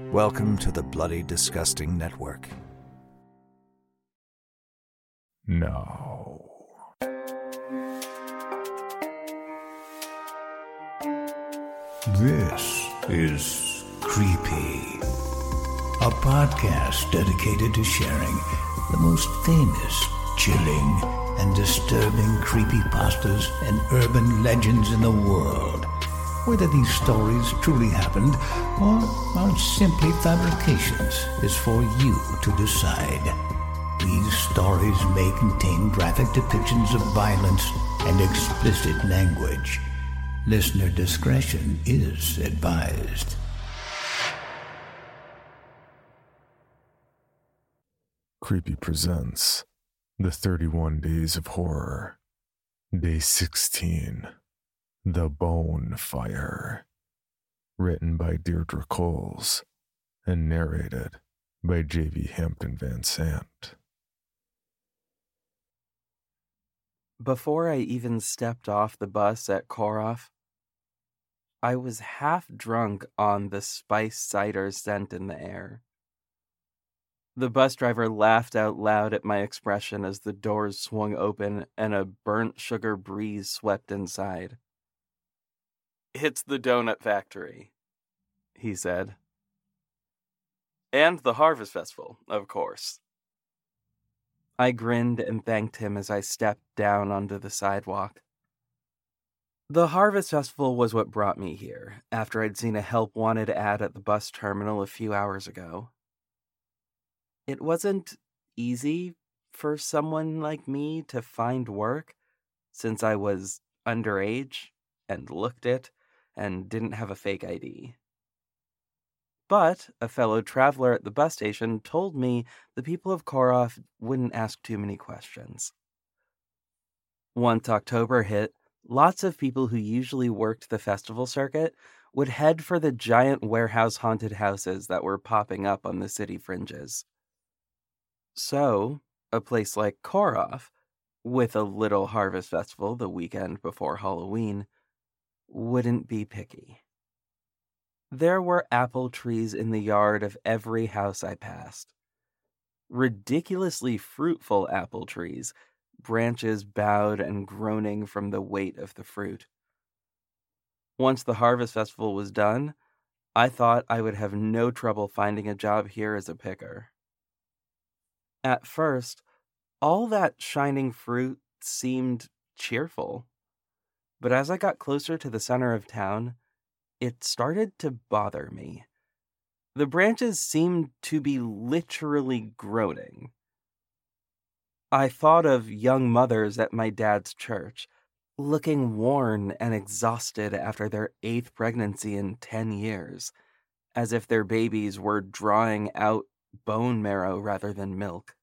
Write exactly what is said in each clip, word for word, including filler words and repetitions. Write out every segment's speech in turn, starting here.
Welcome to the Bloody Disgusting Network. No. This is Creepy, a podcast dedicated to sharing the most famous, chilling, and disturbing creepypastas and urban legends in the world. Whether these stories truly happened or are simply fabrications is for you to decide. These stories may contain graphic depictions of violence and explicit language. Listener discretion is advised. Creepy presents The thirty-one Days of Horror, Day sixteen, The Bone Fire, written by Deirdre Coles and narrated by J V Hampton Van Sant. Before I even stepped off the bus at Koroff, I was half drunk on the spiced cider scent in the air. The bus driver laughed out loud at my expression as the doors swung open and a burnt sugar breeze swept inside. "It's the donut factory," he said. "And the Harvest Festival, of course." I grinned and thanked him as I stepped down onto the sidewalk. The Harvest Festival was what brought me here, after I'd seen a help wanted ad at the bus terminal a few hours ago. It wasn't easy for someone like me to find work, since I was underage and looked it and didn't have a fake I D. But a fellow traveler at the bus station told me the people of Koroff wouldn't ask too many questions. Once October hit, lots of people who usually worked the festival circuit would head for the giant warehouse-haunted houses that were popping up on the city fringes. So, a place like Koroff, with a little harvest festival the weekend before Halloween, wouldn't be picky. There were apple trees in the yard of every house I passed. Ridiculously fruitful apple trees, branches bowed and groaning from the weight of the fruit. Once the Harvest Festival was done, I thought I would have no trouble finding a job here as a picker. At first, all that shining fruit seemed cheerful, but as I got closer to the center of town, it started to bother me. The branches seemed to be literally groaning. I thought of young mothers at my dad's church, looking worn and exhausted after their eighth pregnancy in ten years, as if their babies were drawing out bone marrow rather than milk.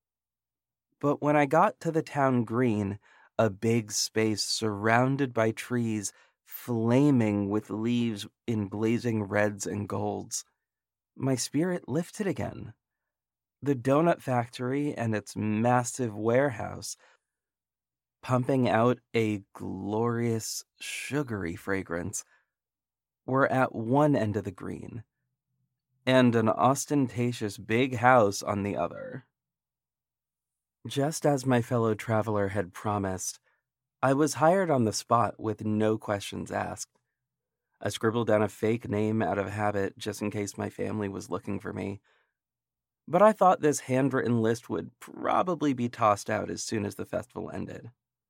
But when I got to the town green, a big space surrounded by trees flaming with leaves in blazing reds and golds, my spirit lifted again. The donut factory and its massive warehouse, pumping out a glorious, sugary fragrance, were at one end of the green, and an ostentatious big house on the other. Just as my fellow traveler had promised, I was hired on the spot with no questions asked. I scribbled down a fake name out of habit just in case my family was looking for me, but I thought this handwritten list would probably be tossed out as soon as the festival ended.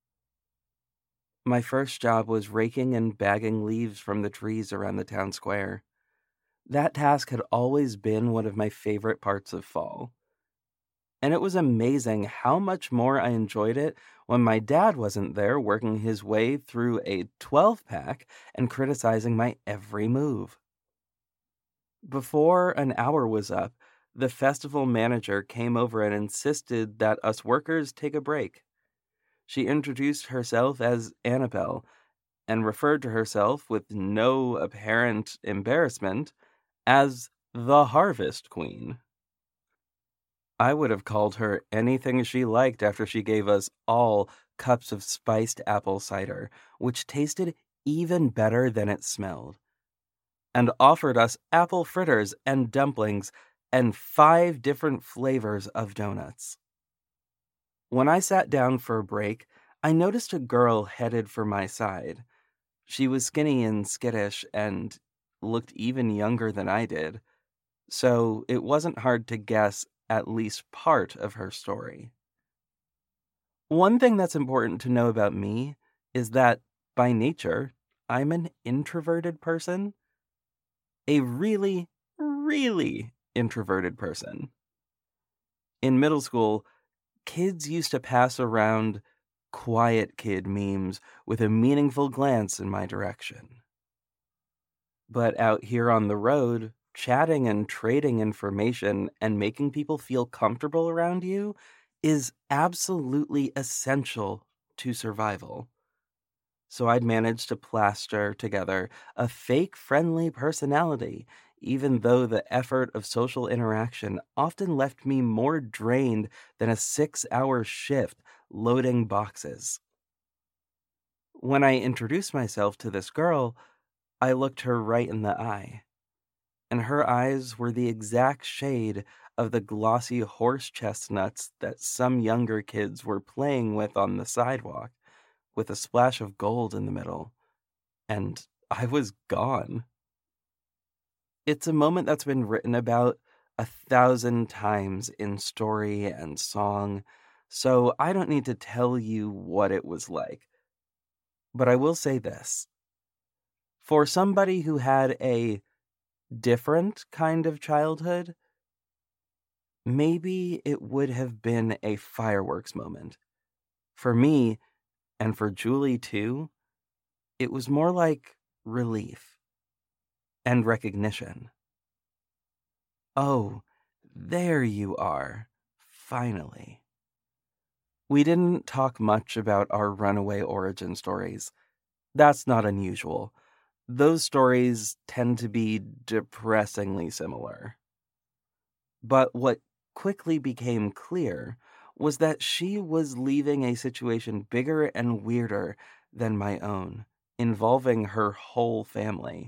My first job was raking and bagging leaves from the trees around the town square. That task had always been one of my favorite parts of fall. And it was amazing how much more I enjoyed it when my dad wasn't there working his way through a twelve-pack and criticizing my every move. Before an hour was up, the festival manager came over and insisted that us workers take a break. She introduced herself as Annabelle and referred to herself with no apparent embarrassment as the Harvest Queen. I would have called her anything she liked after she gave us all cups of spiced apple cider, which tasted even better than it smelled. and offered us apple fritters and dumplings and five different flavors of donuts. When I sat down for a break, I noticed a girl headed for my side. She was skinny and skittish and looked even younger than I did, so it wasn't hard to guess at least part of her story. One thing that's important to know about me is that, by nature, I'm an introverted person. A really, really introverted person. In middle school, kids used to pass around quiet kid memes with a meaningful glance in my direction. But out here on the road, chatting and trading information and making people feel comfortable around you is absolutely essential to survival. So I'd managed to plaster together a fake friendly personality, even though the effort of social interaction often left me more drained than a six-hour shift loading boxes. When I introduced myself to this girl, I looked her right in the eye, and her eyes were the exact shade of the glossy horse chestnuts that some younger kids were playing with on the sidewalk, with a splash of gold in the middle, and I was gone. It's a moment that's been written about a thousand times in story and song, so I don't need to tell you what it was like. But I will say this. For somebody who had a different kind of childhood, maybe it would have been a fireworks moment. For me, and for Julie too, it was more like relief and recognition. Oh, there you are, finally. We didn't talk much about our runaway origin stories. That's not unusual. Those stories tend to be depressingly similar. But what quickly became clear was that she was leaving a situation bigger and weirder than my own, involving her whole family.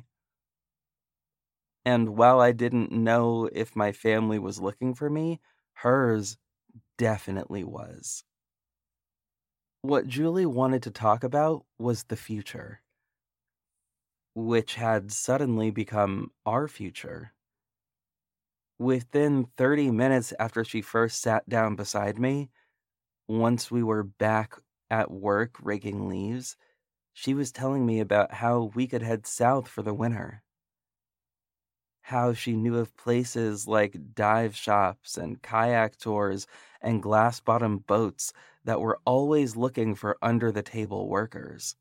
And while I didn't know if my family was looking for me, hers definitely was. What Julie wanted to talk about was the future, which had suddenly become our future. Within thirty minutes after she first sat down beside me, once we were back at work raking leaves, she was telling me about how we could head south for the winter. How she knew of places like dive shops and kayak tours and glass-bottom boats that were always looking for under-the-table workers.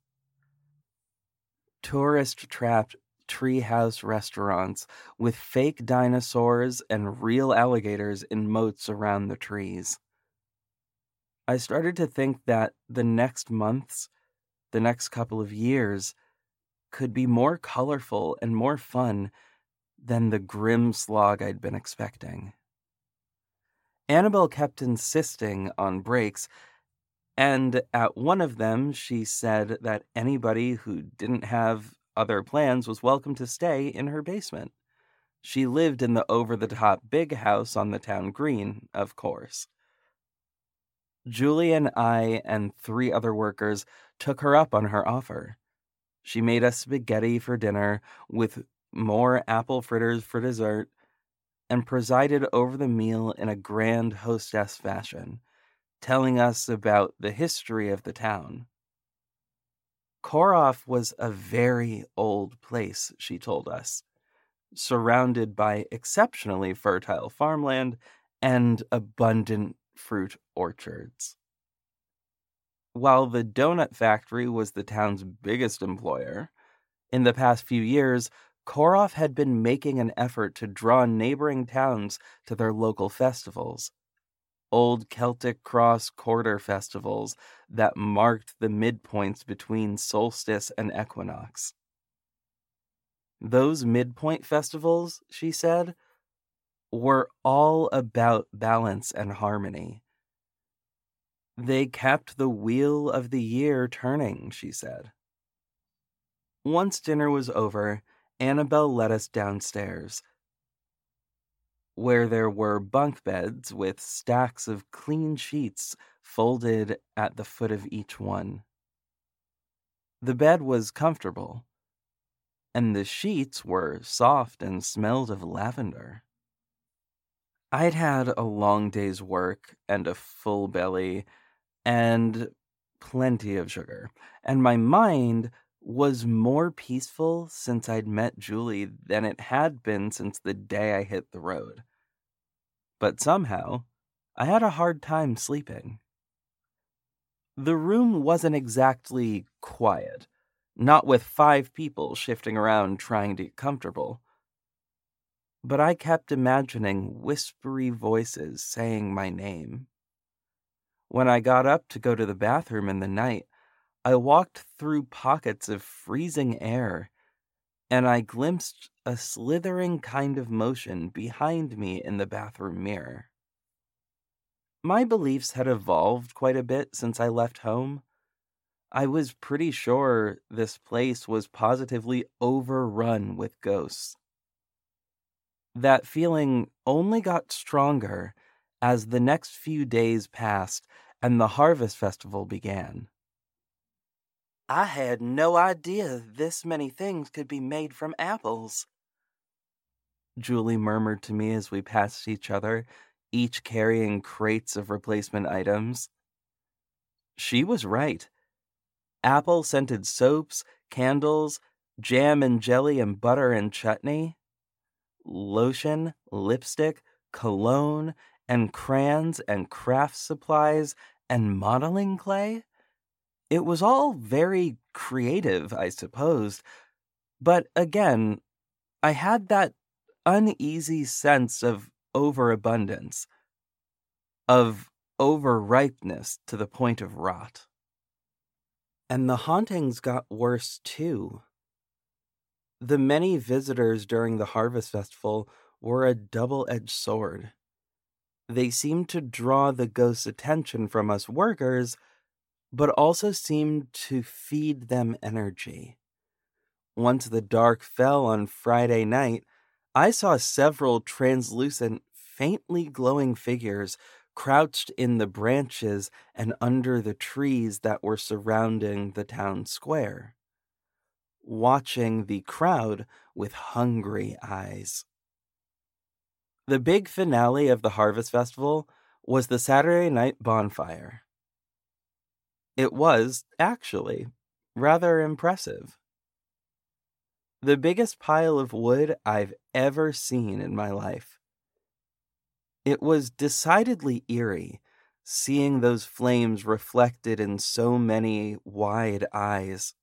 Tourist-trapped treehouse restaurants with fake dinosaurs and real alligators in moats around the trees. I started to think that the next months, the next couple of years, could be more colorful and more fun than the grim slog I'd been expecting. Annabelle kept insisting on breaks, and at one of them she said that anybody who didn't have other plans was welcome to stay in her basement. She lived in the over-the-top big house on the town green, of course. Julie and I and three other workers took her up on her offer. She made us spaghetti for dinner with more apple fritters for dessert, and presided over the meal in a grand hostess fashion, telling us about the history of the town. Koroth was a very old place, she told us, surrounded by exceptionally fertile farmland and abundant fruit orchards. While the donut factory was the town's biggest employer, in the past few years, Koroth had been making an effort to draw neighboring towns to their local festivals. Old Celtic cross quarter festivals that marked the midpoints between solstice and equinox. Those midpoint festivals, she said, were all about balance and harmony. They kept the wheel of the year turning, she said. Once dinner was over, Annabelle led us downstairs, where there were bunk beds with stacks of clean sheets folded at the foot of each one. The bed was comfortable, and the sheets were soft and smelled of lavender. I'd had a long day's work and a full belly and plenty of sugar, and my mind was more peaceful since I'd met Julie than it had been since the day I hit the road. But somehow, I had a hard time sleeping. The room wasn't exactly quiet, not with five people shifting around trying to get comfortable. But I kept imagining whispery voices saying my name. When I got up to go to the bathroom in the night, I walked through pockets of freezing air, and I glimpsed a slithering kind of motion behind me in the bathroom mirror. My beliefs had evolved quite a bit since I left home. I was pretty sure this place was positively overrun with ghosts. That feeling only got stronger as the next few days passed and the Harvest Festival began. I had no idea this many things could be made from apples, Julie murmured to me as we passed each other, each carrying crates of replacement items. She was right. Apple-scented soaps, candles, jam and jelly and butter and chutney, lotion, lipstick, cologne, and crayons and craft supplies and modeling clay. It was all very creative, I suppose, but again, I had that uneasy sense of overabundance, of overripeness to the point of rot. And the hauntings got worse, too. The many visitors during the Harvest Festival were a double-edged sword. They seemed to draw the ghosts' attention from us workers, but also seemed to feed them energy. Once the dark fell on Friday night, I saw several translucent, faintly glowing figures crouched in the branches and under the trees that were surrounding the town square, watching the crowd with hungry eyes. The big finale of the Harvest Festival was the Saturday night bonfire. It was, actually, rather impressive. The biggest pile of wood I've ever seen in my life. It was decidedly eerie, seeing those flames reflected in so many wide eyes.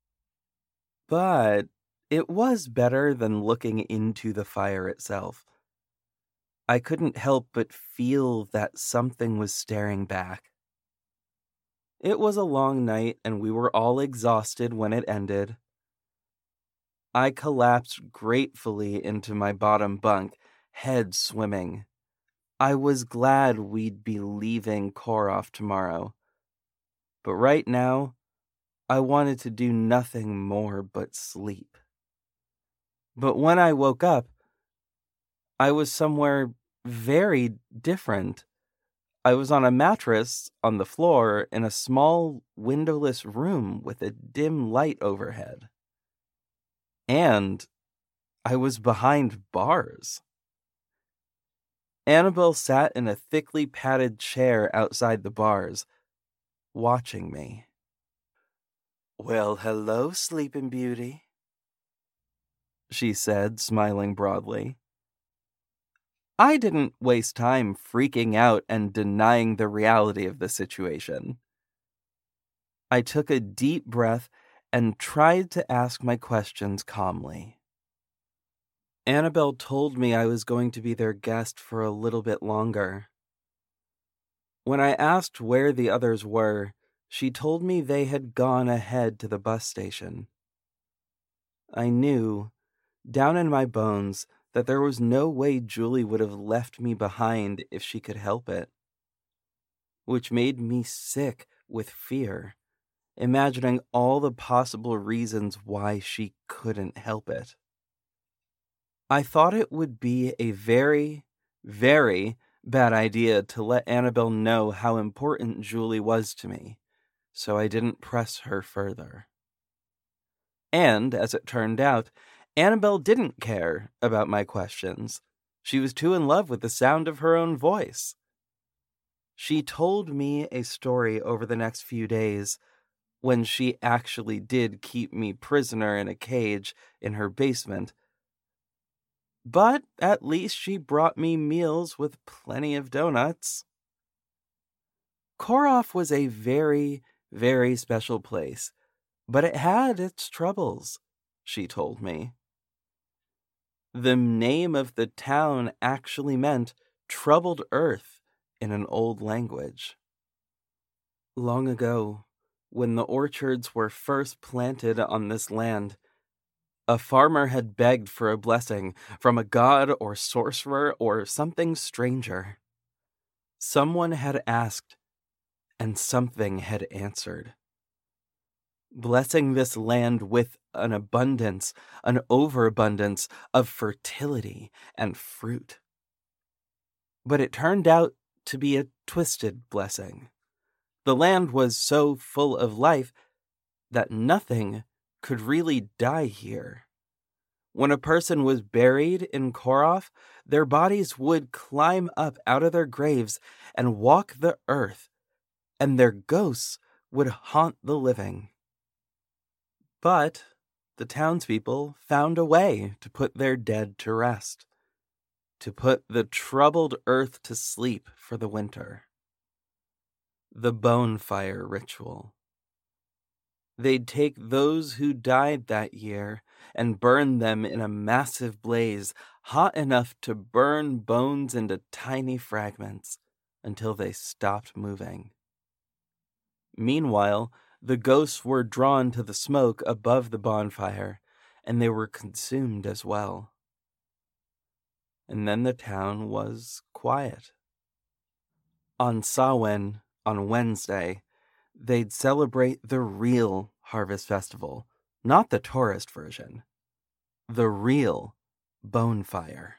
But it was better than looking into the fire itself. I couldn't help but feel that something was staring back. It was a long night, and we were all exhausted when it ended. I collapsed gratefully into my bottom bunk, head swimming. I was glad we'd be leaving Koroth tomorrow. But right now, I wanted to do nothing more but sleep. But when I woke up, I was somewhere very different. I was on a mattress on the floor in a small windowless room with a dim light overhead. And I was behind bars. Annabelle sat in a thickly padded chair outside the bars, watching me. "Well, hello, Sleeping Beauty," she said, smiling broadly. I didn't waste time freaking out and denying the reality of the situation. I took a deep breath and tried to ask my questions calmly. Annabelle told me I was going to be their guest for a little bit longer. When I asked where the others were, she told me they had gone ahead to the bus station. I knew, down in my bones, that there was no way Julie would have left me behind if she could help it, which made me sick with fear, imagining all the possible reasons why she couldn't help it. I thought it would be a very, very bad idea to let Annabelle know how important Julie was to me, so I didn't press her further. And, as it turned out, Annabelle didn't care about my questions. She was too in love with the sound of her own voice. She told me a story over the next few days when she actually did keep me prisoner in a cage in her basement. But at least she brought me meals with plenty of donuts. Koroth was a very, very special place, but it had its troubles, she told me. The name of the town actually meant troubled earth in an old language. Long ago, when the orchards were first planted on this land, a farmer had begged for a blessing from a god or sorcerer or something stranger. Someone had asked, and something had answered, blessing this land with an abundance, an overabundance of fertility and fruit. But it turned out to be a twisted blessing. The land was so full of life that nothing could really die here. When a person was buried in Koroth, their bodies would climb up out of their graves and walk the earth, and their ghosts would haunt the living. But the townspeople found a way to put their dead to rest, to put the troubled earth to sleep for the winter. The bonfire ritual. They'd take those who died that year and burn them in a massive blaze, hot enough to burn bones into tiny fragments until they stopped moving. Meanwhile, the ghosts were drawn to the smoke above the bonfire, and they were consumed as well. And then the town was quiet. On Samhain, on Wednesday, they'd celebrate the real Harvest Festival, not the tourist version. The real bonfire.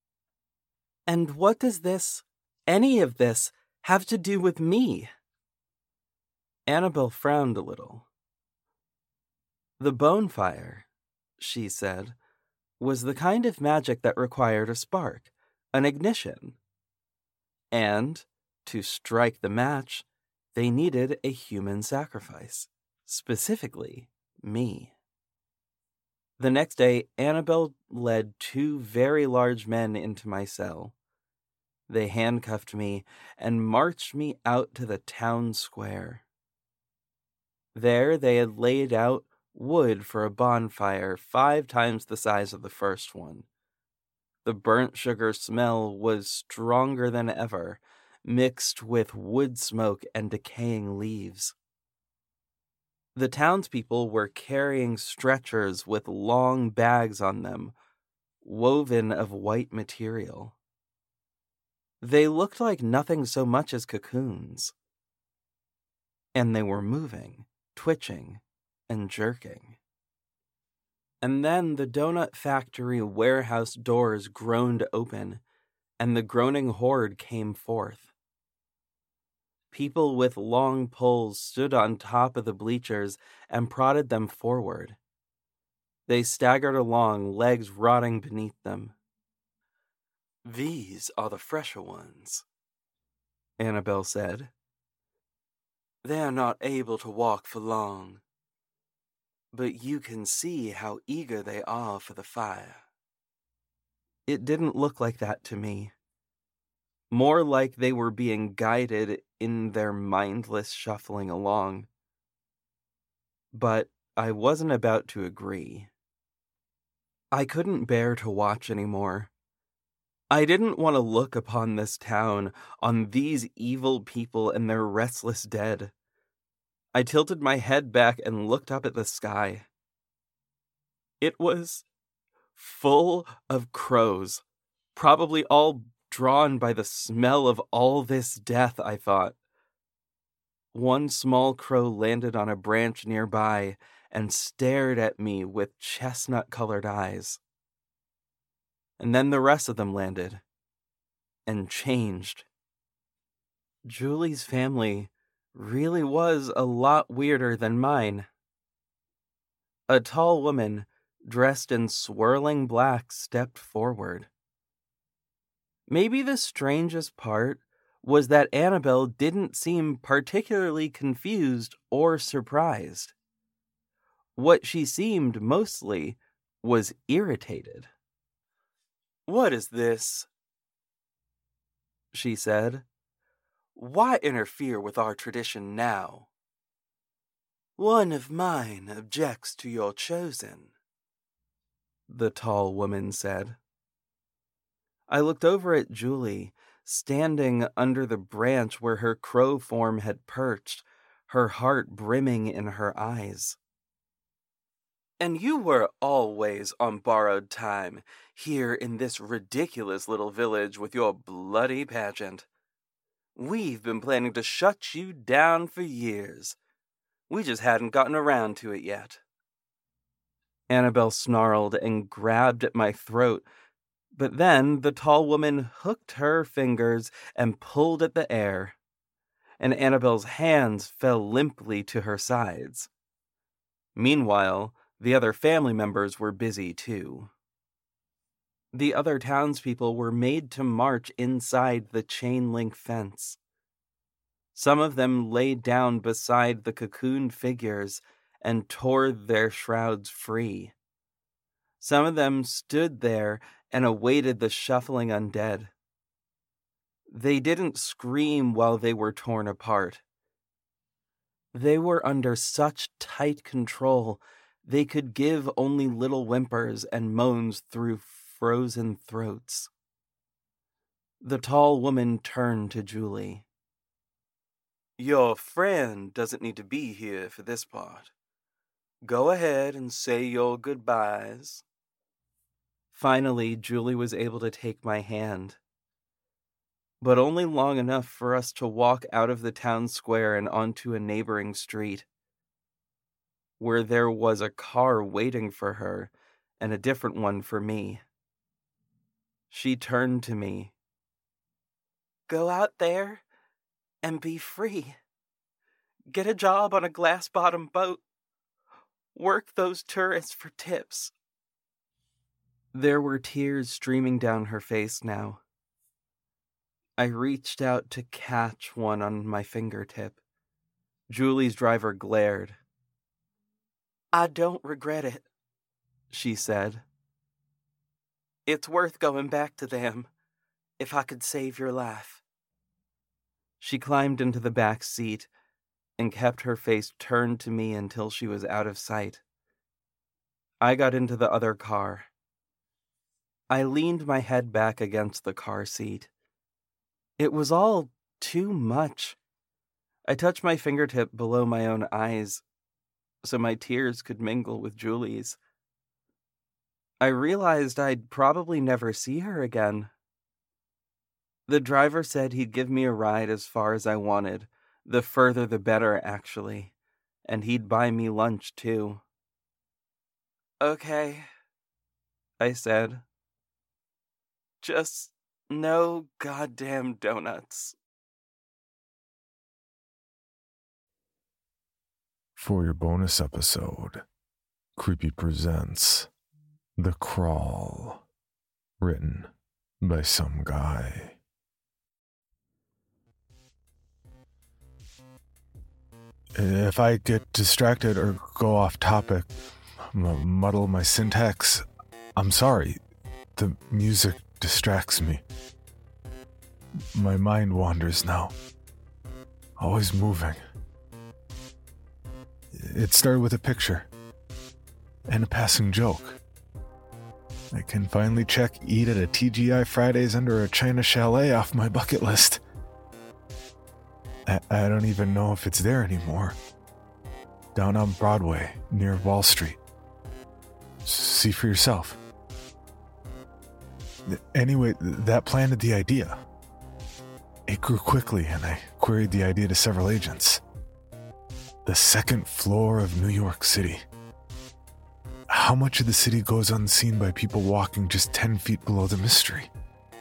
And what does this, any of this, have to do with me? Annabelle frowned a little. The bonfire, she said, was the kind of magic that required a spark, an ignition. And, to strike the match, they needed a human sacrifice, specifically me. The next day, Annabelle led two very large men into my cell. They handcuffed me and marched me out to the town square. There they had laid out wood for a bonfire five times the size of the first one. The burnt sugar smell was stronger than ever, mixed with wood smoke and decaying leaves. The townspeople were carrying stretchers with long bags on them, woven of white material. They looked like nothing so much as cocoons. And they were moving, twitching, and jerking. And then the donut factory warehouse doors groaned open, and the groaning horde came forth. People with long poles stood on top of the bleachers and prodded them forward. They staggered along, legs rotting beneath them. "These are the fresher ones," Annabelle said. "They are not able to walk for long, but you can see how eager they are for the fire." It didn't look like that to me. More like they were being guided in their mindless shuffling along. But I wasn't about to agree. I couldn't bear to watch anymore. I didn't want to look upon this town, on these evil people and their restless dead. I tilted my head back and looked up at the sky. It was full of crows, probably all drawn by the smell of all this death, I thought. One small crow landed on a branch nearby and stared at me with chestnut-colored eyes. And then the rest of them landed. And changed. Julie's family really was a lot weirder than mine. A tall woman, dressed in swirling black, stepped forward. Maybe the strangest part was that Annabelle didn't seem particularly confused or surprised. What she seemed mostly was irritated. "What is this?" she said. "Why interfere with our tradition now?" "One of mine objects to your chosen," the tall woman said. I looked over at Julie, standing under the branch where her crow form had perched, her heart brimming in her eyes. "And you were always on borrowed time, here in this ridiculous little village with your bloody pageant. We've been planning to shut you down for years. We just hadn't gotten around to it yet." Annabelle snarled and grabbed at my throat, but then the tall woman hooked her fingers and pulled at the air, and Annabelle's hands fell limply to her sides. Meanwhile, the other family members were busy too. The other townspeople were made to march inside the chain-link fence. Some of them lay down beside the cocooned figures and tore their shrouds free. Some of them stood there and awaited the shuffling undead. They didn't scream while they were torn apart. They were under such tight control they could give only little whimpers and moans through frozen throats. The tall woman turned to Julie. "Your friend doesn't need to be here for this part. Go ahead and say your goodbyes." Finally, Julie was able to take my hand, but only long enough for us to walk out of the town square and onto a neighboring street, where there was a car waiting for her and a different one for me. She turned to me. "Go out there and be free. Get a job on a glass-bottom boat. Work those tourists for tips." There were tears streaming down her face now. I reached out to catch one on my fingertip. Julie's driver glared. "I don't regret it," she said. "It's worth going back to them, if I could save your life." She climbed into the back seat and kept her face turned to me until she was out of sight. I got into the other car. I leaned my head back against the car seat. It was all too much. I touched my fingertip below my own eyes so my tears could mingle with Julie's. I realized I'd probably never see her again. The driver said he'd give me a ride as far as I wanted, the further the better, actually, and he'd buy me lunch, too. "Okay," I said. "Just no goddamn donuts." For your bonus episode, Creepy presents The Crawl, written by some guy. If I get distracted or go off topic, m- muddle my syntax, I'm sorry. The music distracts me. My mind wanders now, always moving. It started with a picture and a passing joke. I can finally check eat at a T G I Fridays under a China chalet off my bucket list. I, I don't even know if it's there anymore. Down on Broadway, near Wall Street. See for yourself. Anyway, that planted the idea. It grew quickly, and I queried the idea to several agents. The second floor of New York City. How much of the city goes unseen by people walking just ten feet below the mystery?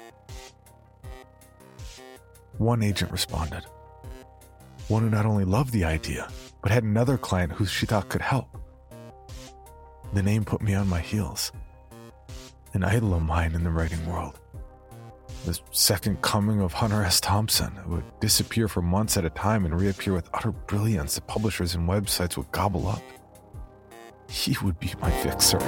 One agent responded. One who not only loved the idea, but had another client who she thought could help. The name put me on my heels. An idol of mine in the writing world. The second coming of Hunter S. Thompson, who would disappear for months at a time and reappear with utter brilliance that publishers and websites would gobble up. He would be my fixer.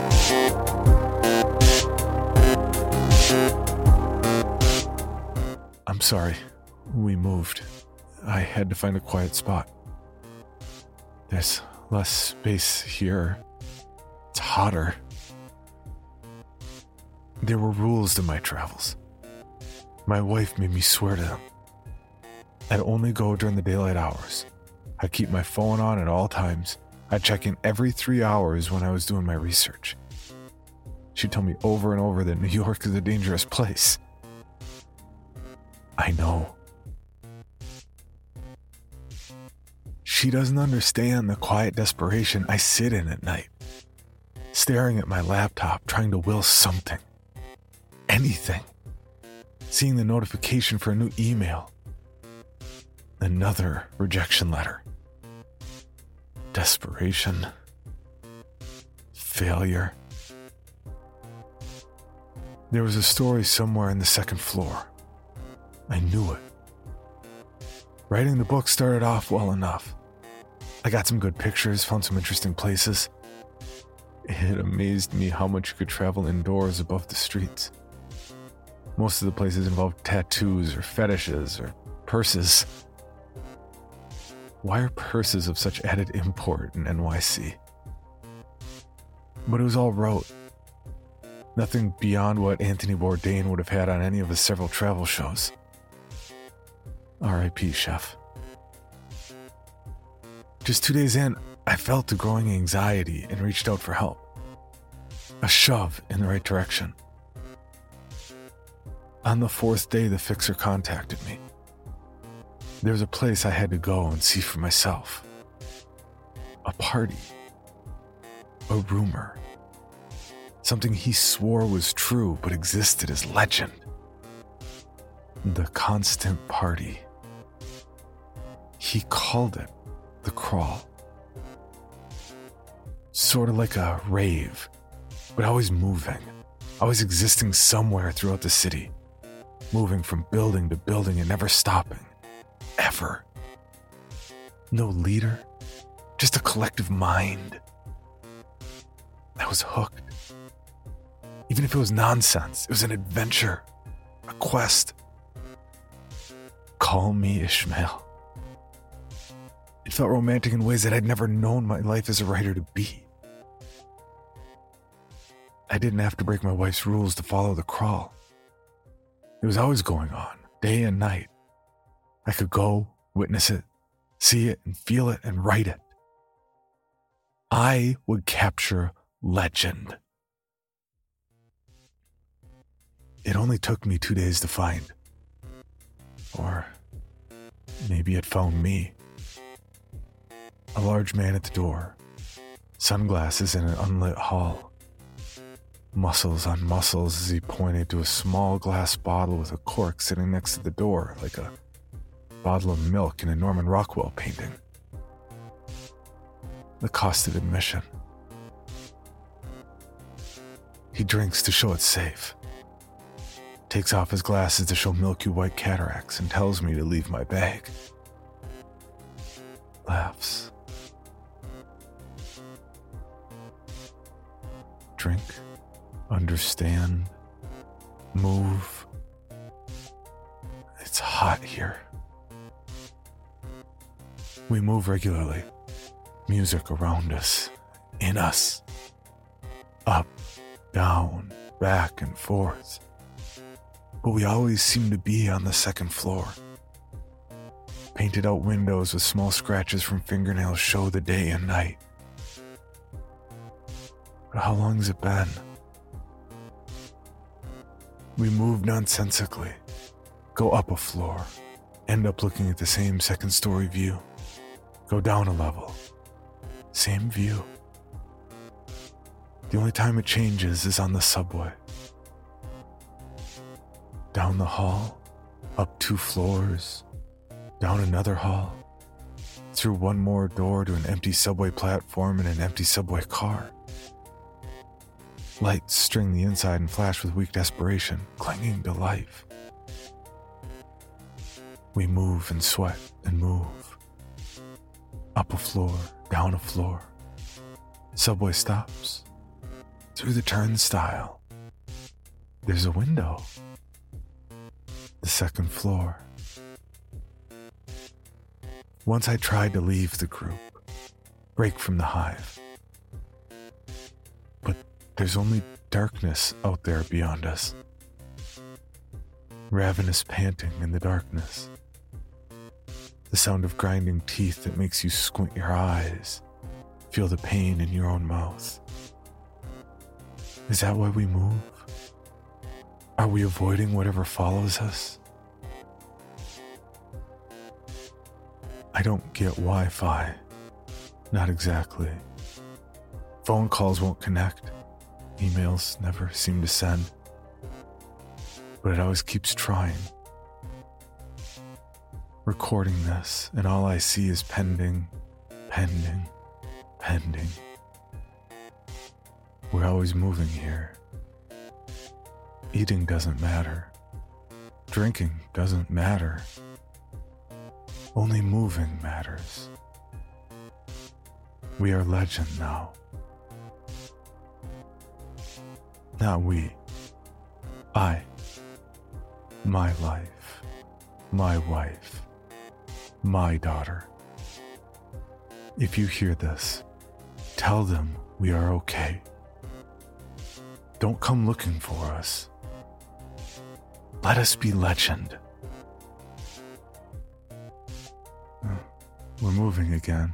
I'm sorry. We moved. I had to find a quiet spot. There's less space here. It's hotter. There were rules to my travels. My wife made me swear to them. I'd only go during the daylight hours. I'd keep my phone on at all times. I'd check in every three hours when I was doing my research. She'd tell me over and over that New York is a dangerous place. I know. She doesn't understand the quiet desperation I sit in at night, staring at my laptop, trying to will something, anything, seeing the notification for a new email, another rejection letter, desperation, failure. There was a story somewhere in the second floor. I knew it. Writing the book started off well enough. I got some good pictures, found some interesting places. It amazed me how much you could travel indoors above the streets. Most of the places involved tattoos or fetishes or purses. Why are purses of such added import in N Y C? But it was all rote. Nothing beyond what Anthony Bourdain would have had on any of his several travel shows. R I P, Chef. Just two days in, I felt a growing anxiety and reached out for help. A shove in the right direction. On the fourth day, the fixer contacted me. There was a place I had to go and see for myself. A party. A rumor. Something he swore was true but existed as legend. The Constant Party. He called it the Crawl. Sort of like a rave, but always moving, always existing somewhere throughout the city, moving from building to building and never stopping, ever. No leader, just a collective mind. I was hooked. Even if it was nonsense, it was an adventure, a quest. Call me Ishmael. It felt romantic in ways that I'd never known my life as a writer to be. I didn't have to break my wife's rules to follow the crawl. It was always going on, day and night. I could go, witness it, see it, and feel it, and write it. I would capture legend. It only took me two days to find. Or maybe it found me. A large man at the door, sunglasses in an unlit hall. Muscles on muscles as he pointed to a small glass bottle with a cork sitting next to the door, like a bottle of milk in a Norman Rockwell painting. The cost of admission. He drinks to show it's safe. Takes off his glasses to show milky white cataracts and tells me to leave my bag. Laughs. Drink, understand, move. It's hot here. We move regularly. Music around us, in us. Up, down, back and forth. But we always seem to be on the second floor. Painted out windows with small scratches from fingernails show the day and night. But how long has it been? We move nonsensically, go up a floor, end up looking at the same second story view, go down a level, same view. The only time it changes is on the subway. Down the hall, up two floors, down another hall, through one more door to an empty subway platform and an empty subway car. Lights string the inside and flash with weak desperation, clinging to life. We move and sweat and move. Up a floor, down a floor. Subway stops. Through the turnstile. There's a window. The second floor. Once I tried to leave the group, break from the hive. But there's only darkness out there beyond us. Ravenous panting in the darkness. The sound of grinding teeth that makes you squint your eyes, feel the pain in your own mouth. Is that why we move? Are we avoiding whatever follows us? I don't get Wi-Fi. Not exactly. Phone calls won't connect. Emails never seem to send. But it always keeps trying. Recording this, and all I see is pending, pending, pending. We're always moving here. Eating doesn't matter. Drinking doesn't matter. Only moving matters. We are legend now. Not we. I. My life. My wife. My daughter. If you hear this, tell them we are okay. Don't come looking for us. Let us be legend. We're moving again.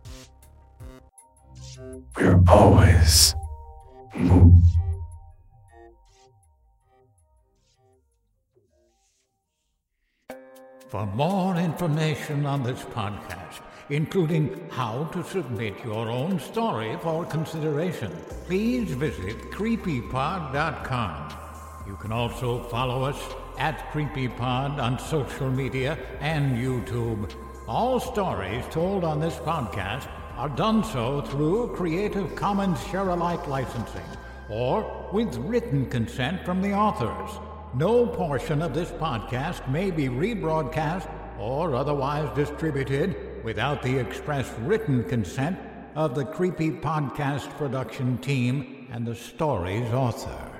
We're always moving. For more information on this podcast, including how to submit your own story for consideration, please visit creepypod dot com. You can also follow us at CreepyPod on social media and YouTube. All stories told on this podcast are done so through Creative Commons Share-alike licensing or with written consent from the authors. No portion of this podcast may be rebroadcast or otherwise distributed without the express written consent of the Creepy Podcast production team and the story's author.